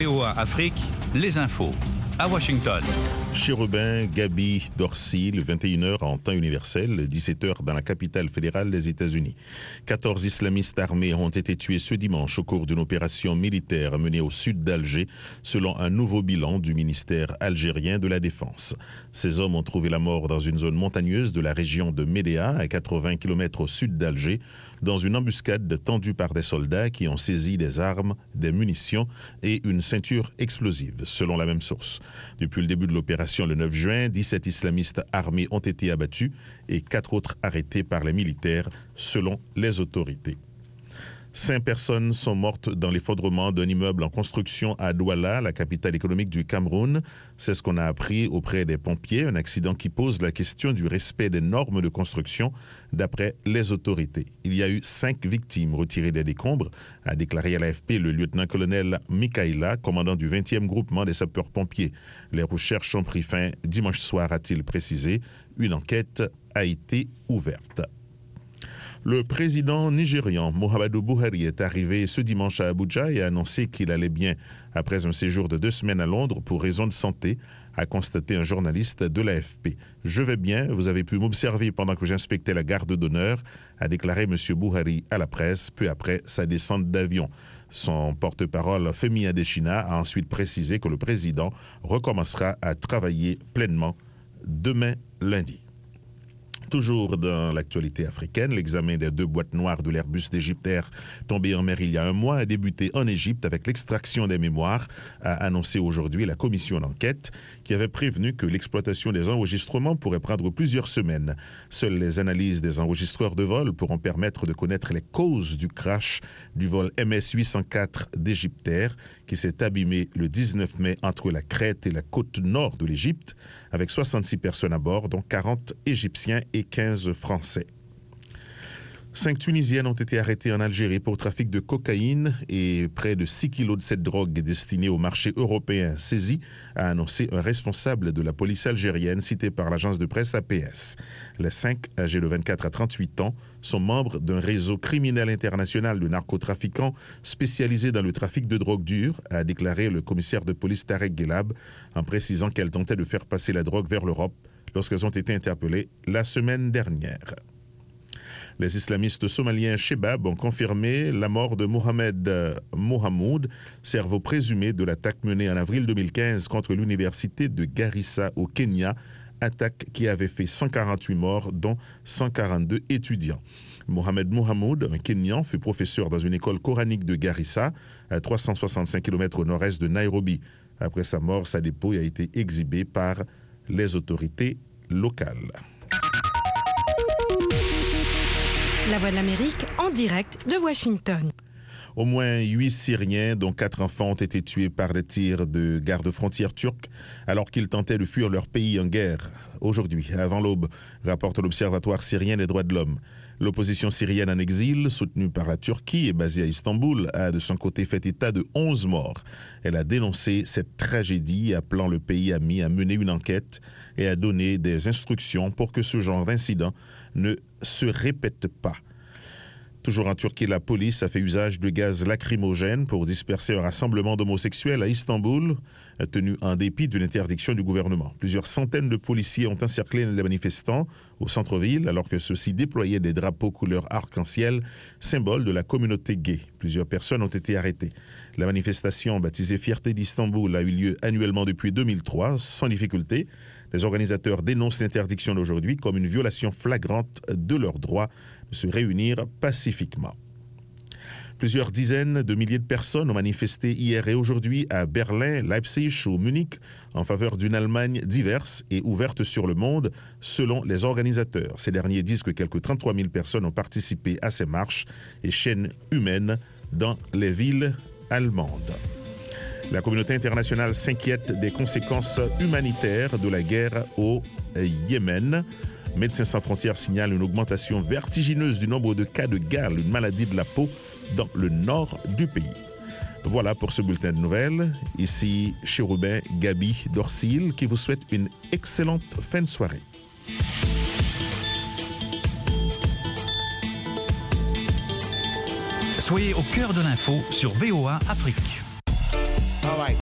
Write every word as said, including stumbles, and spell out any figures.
V O A Afrique, les infos. À Washington. Chérubin, Gaby, Dorsil, vingt et une heures en temps universel, dix-sept heures dans la capitale fédérale des États-Unis. quatorze islamistes armés ont été tués ce dimanche au cours d'une opération militaire menée au sud d'Alger, selon un nouveau bilan du ministère algérien de la Défense. Ces hommes ont trouvé la mort dans une zone montagneuse de la région de Médéa, à quatre-vingts kilomètres au sud d'Alger, dans une embuscade tendue par des soldats qui ont saisi des armes, des munitions et une ceinture explosive, selon la même source. Depuis le début de l'opération le neuf juin, dix-sept islamistes armés ont été abattus et quatre autres arrêtés par les militaires, selon les autorités. Cinq personnes sont mortes dans l'effondrement d'un immeuble en construction à Douala, la capitale économique du Cameroun. C'est ce qu'on a appris auprès des pompiers, un accident qui pose la question du respect des normes de construction d'après les autorités. Il y a eu cinq victimes retirées des décombres, a déclaré à l'A F P le lieutenant-colonel Mikaïla, commandant du vingtième groupement des sapeurs-pompiers. Les recherches ont pris fin dimanche soir, a-t-il précisé. Une enquête a été ouverte. Le président nigérian Muhammadu Buhari est arrivé ce dimanche à Abuja et a annoncé qu'il allait bien après un séjour de deux semaines à Londres pour raison de santé, a constaté un journaliste de l'A F P. « Je vais bien, vous avez pu m'observer pendant que j'inspectais la garde d'honneur », a déclaré M. Buhari à la presse peu après sa descente d'avion. Son porte-parole Femi Adesina a ensuite précisé que le président recommencera à travailler pleinement demain lundi. Toujours dans l'actualité africaine, l'examen des deux boîtes noires de l'Airbus d'Égyptair tombé en mer il y a un mois a débuté en Égypte avec l'extraction des mémoires, a annoncé aujourd'hui la commission d'enquête qui avait prévenu que l'exploitation des enregistrements pourrait prendre plusieurs semaines. Seules les analyses des enregistreurs de vol pourront permettre de connaître les causes du crash du vol M S huit cent quatre d'Égyptair qui s'est abîmé le dix-neuf mai entre la Crète et la côte nord de l'Égypte avec soixante-six personnes à bord, dont quarante Égyptiens et quinze Français. Cinq Tunisiennes ont été arrêtées en Algérie pour trafic de cocaïne et près de six kilos de cette drogue destinée au marché européen saisie, a annoncé un responsable de la police algérienne cité par l'agence de presse A P S. Les cinq, âgés de vingt-quatre à trente-huit ans, sont membres d'un réseau criminel international de narcotrafiquants spécialisé dans le trafic de drogue dure, a déclaré le commissaire de police Tarek Ghelab, en précisant qu'elles tentaient de faire passer la drogue vers l'Europe lorsqu'elles ont été interpellées la semaine dernière. Les islamistes somaliens Shebab ont confirmé la mort de Mohamed Mohamoud, cerveau présumé de l'attaque menée en avril deux mille quinze contre l'université de Garissa au Kenya, attaque qui avait fait cent quarante-huit morts, dont cent quarante-deux étudiants. Mohamed Mohamoud, un Kenyan, fut professeur dans une école coranique de Garissa, à trois cent soixante-cinq kilomètres au nord-est de Nairobi. Après sa mort, sa dépouille a été exhibée par les autorités locales. La Voix de l'Amérique en direct de Washington. Au moins huit Syriens, dont quatre enfants, ont été tués par des tirs de gardes-frontières turcs alors qu'ils tentaient de fuir leur pays en guerre. Aujourd'hui, avant l'aube, rapporte l'Observatoire syrien des droits de l'homme. L'opposition syrienne en exil, soutenue par la Turquie et basée à Istanbul, a de son côté fait état de onze morts. Elle a dénoncé cette tragédie, appelant le pays ami à mener une enquête et à donner des instructions pour que ce genre d'incident ne se répète pas. Toujours en Turquie, la police a fait usage de gaz lacrymogène pour disperser un rassemblement d'homosexuels à Istanbul, tenu en dépit d'une interdiction du gouvernement. Plusieurs centaines de policiers ont encerclé les manifestants au centre-ville alors que ceux-ci déployaient des drapeaux couleur arc-en-ciel, symbole de la communauté gay. Plusieurs personnes ont été arrêtées. La manifestation baptisée Fierté d'Istanbul a eu lieu annuellement depuis deux mille trois, sans difficulté. Les organisateurs dénoncent l'interdiction d'aujourd'hui comme une violation flagrante de leur droit de se réunir pacifiquement. Plusieurs dizaines de milliers de personnes ont manifesté hier et aujourd'hui à Berlin, Leipzig ou Munich en faveur d'une Allemagne diverse et ouverte sur le monde, selon les organisateurs. Ces derniers disent que quelques trente-trois mille personnes ont participé à ces marches et chaînes humaines dans les villes allemandes. La communauté internationale s'inquiète des conséquences humanitaires de la guerre au Yémen. Médecins sans frontières signale une augmentation vertigineuse du nombre de cas de gale, une maladie de la peau, dans le nord du pays. Voilà pour ce bulletin de nouvelles. Ici Chérubin, Gaby, Dorsil, qui vous souhaite une excellente fin de soirée. Soyez au cœur de l'info sur V O A Afrique. Bye bye.